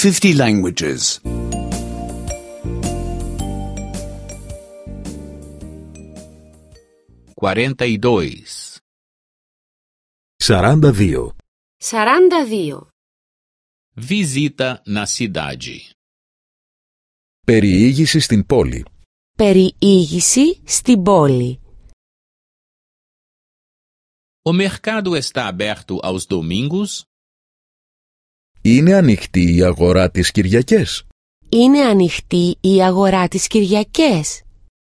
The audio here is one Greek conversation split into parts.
50 languages. 42. 42. 42. Visita na cidade. Περιήγηση στην πόλη. Περιήγηση στην πόλη. O mercado está aberto aos domingos? Είναι ανοιχτή η αγορά τις Κυριακές. Είναι ανοιχτή η αγορά τις Κυριακές.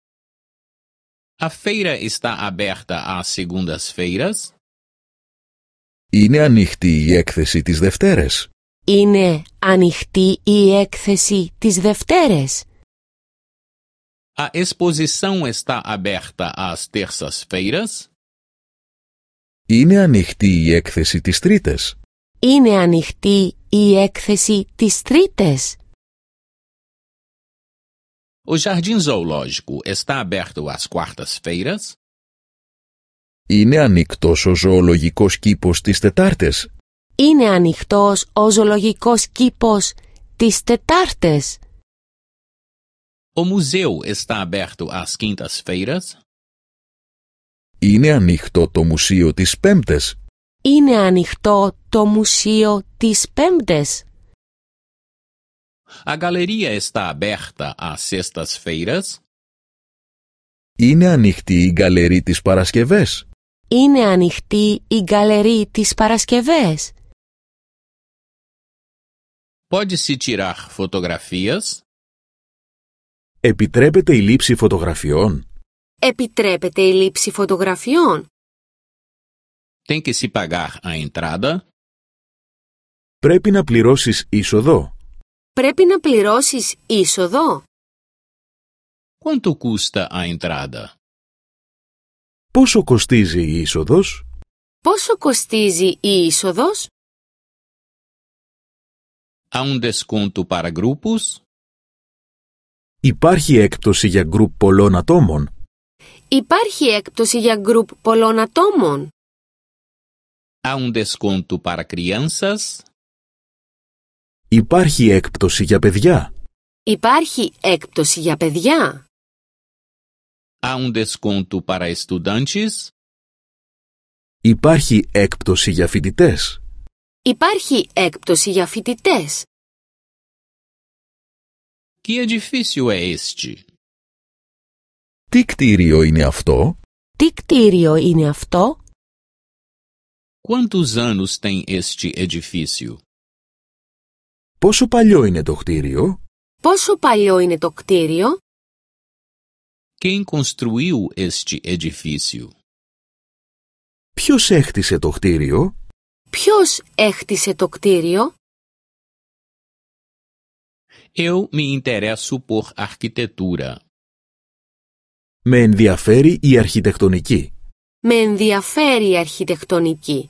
A feira está aberta às segundas-feiras? Είναι ανοιχτή η έκθεση τις Δευτέρες. Είναι ανοιχτή η έκθεση τις Δευτέρες. A exposição está aberta às terças-feiras? Είναι ανοιχτή η έκθεση τις Τρίτες. Είναι ανοιχτή η έκθεση τις Τρίτες. O jardim zoológico está aberto às quartas-feiras? Είναι ανοιχτός ο ζωολογικός κήπος τις Τετάρτες. Είναι ανοιχτός ο ζωολογικός κήπος τις Τετάρτες. O museu está aberto às quintas-feiras? Είναι ανοιχτό το μουσείο τις Πέμπτες. Είναι ανοιχτό το μουσείο τις Πέμπτες. A galeria está aberta às sextas-feiras? Είναι ανοιχτή η γκαλερί τις Παρασκευές. Είναι ανοιχτή η γκαλερί τις Παρασκευές. Pode-se tirar fotografias? Επιτρέπεται η λήψη φωτογραφιών. Επιτρέπεται η λήψη φωτογραφιών. Tem que se pagar a entrada? Πρέπει να πληρώσεις είσοδο. Πρέπει να πληρώσεις είσοδο. Quanto custa a entrada? Πόσο κοστίζει η είσοδος? Πόσο κοστίζει η είσοδος? Há desconto para grupos? Υπάρχει έκπτωση για γκρουπ πολλών ατόμων. Υπάρχει έκπτωση για γκρουπ πολλών ατόμων. Há desconto para crianças? Υπάρχει έκπτωση για παιδιά. Υπάρχει έκπτωση για παιδιά. Há desconto para estudantes? Υπάρχει έκπτωση για φοιτητές. Υπάρχει έκπτωση για φοιτητές. Que edifício é este? Τι κτίριο είναι αυτό? Τι κτίριο είναι αυτό? Quantos anos tem este edifício? Πόσο παλιό είναι το κτίριο? Πόσο παλιό είναι το κτίριο? Quem construiu este edifício? Ποιος έχτισε το κτίριο? Ποιος έχτισε το κτίριο? Eu me interesso por arquitetura. Με ενδιαφέρει η αρχιτεκτονική. Με ενδιαφέρει η αρχιτεκτονική.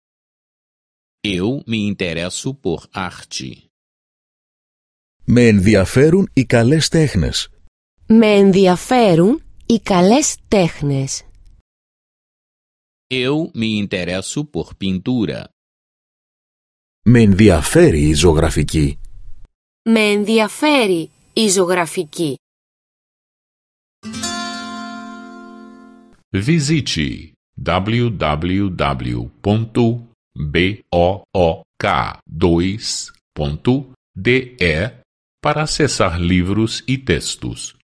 Eu me interesso por arte. Με ενδιαφέρουν οι καλές τέχνες. Με ενδιαφέρουν οι καλές τέχνες. Eu me interesso por pintura. Με ενδιαφέρει η ζωγραφική. Με ενδιαφέρει η ζωγραφική. Visite www.book2.de para acessar livros e textos.